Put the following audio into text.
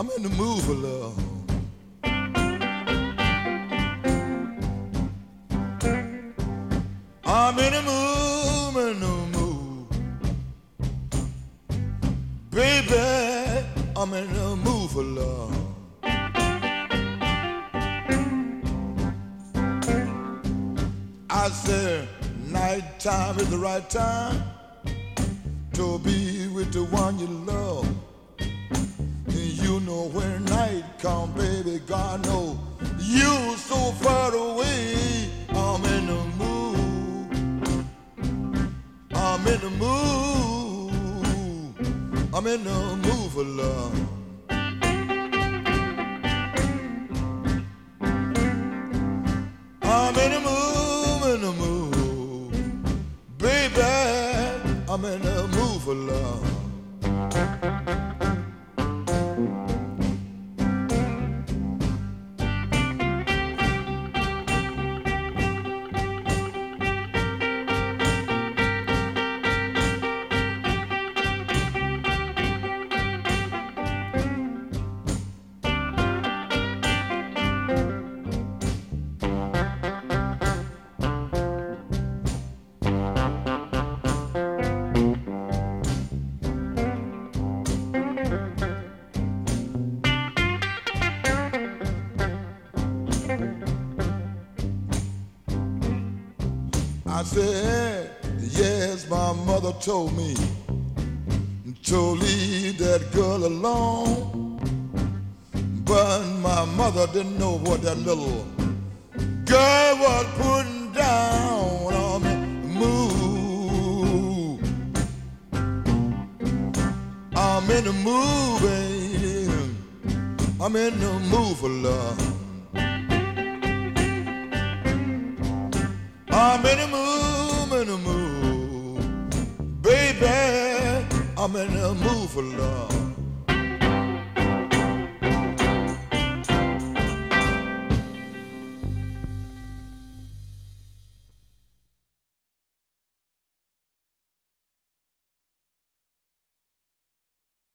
I'm in the mood for love. I'm in the mood, in the mood. Baby, I'm in the mood for love. I said, nighttime is the right time to be with the one you love. And you know when night come, baby, God knows you so far away. I'm in the mood. I'm in the mood. I'm in the mood for love. I'm in the mood, in the mood. Baby, I'm in the mood for love. I said, yes, my mother told me to leave that girl alone. But my mother didn't know what that little girl was putting down on me. Move. I'm in the mood, baby. I'm in the mood for love. I'm in the mood, baby. I'm in the mood for love.